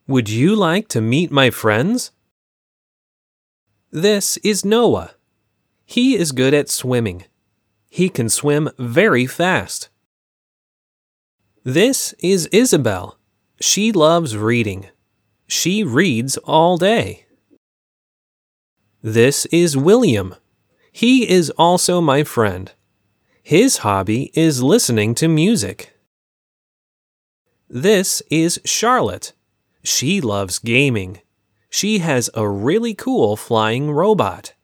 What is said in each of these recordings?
Would you like to meet my friends? This is Noah. He is good at swimming. He can swim very fast. This is Isabel. She loves reading. She reads all day. This is William. He is also my friend. His hobby is listening to music. This is Charlotte. She loves gaming. She has a really cool flying robot.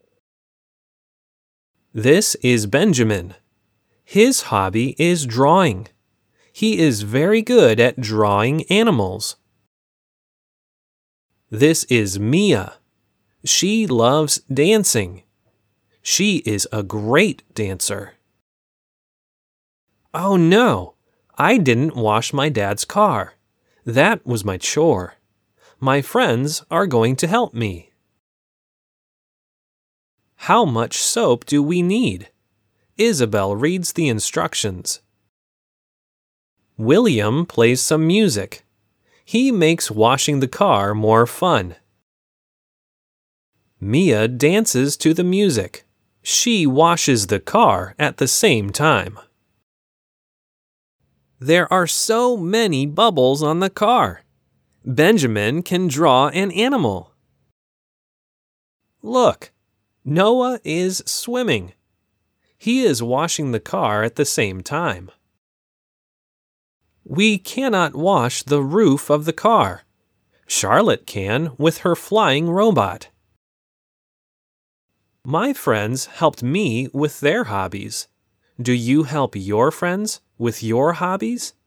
This is Benjamin. His hobby is drawing. He is very good at drawing animals. This is Mia. She loves dancing. She is a great dancer. Oh no, I didn't wash my dad's car. That was my chore. My friends are going to help me. How much soap do we need? Isabel reads the instructions. William plays some music. He makes washing the car more fun. Mia dances to the music. She washes the car at the same time. There are so many bubbles on the car. Benjamin can draw an animal. Look, Noah is swimming. He is washing the car at the same time. We cannot wash the roof of the car. Charlotte can with her flying robot. My friends helped me with their hobbies. Do you help your friends with your hobbies?